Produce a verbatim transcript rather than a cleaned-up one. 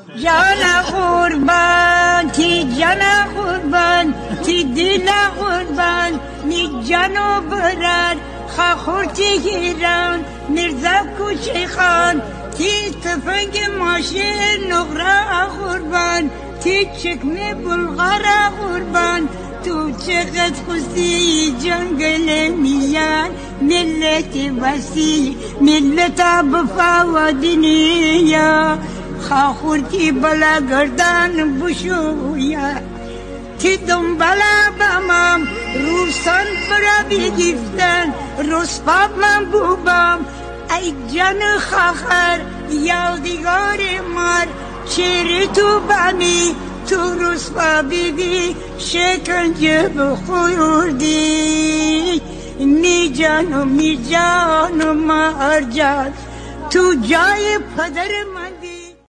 جان قربان تی جان قربان تی دل قربان نی جانو برد خاخورتی گیران مرزا کوچه خان تی تفنگ ماشه نقره قربان تی چکمه بلغاره قربان تو چقدر خوستی جنگل میان ملت وسیع ملت بفا و دنیا خاخورتی بلا گردان بشویا تی دنبالا بامم روسان برا بگیفتن رسپاب من بوبام ای جان خاخر یادگار مار چهره تو بامی تو رسپا بیدی شکنجه بخوردی می جانو می جانو مار جان تو جای پدر من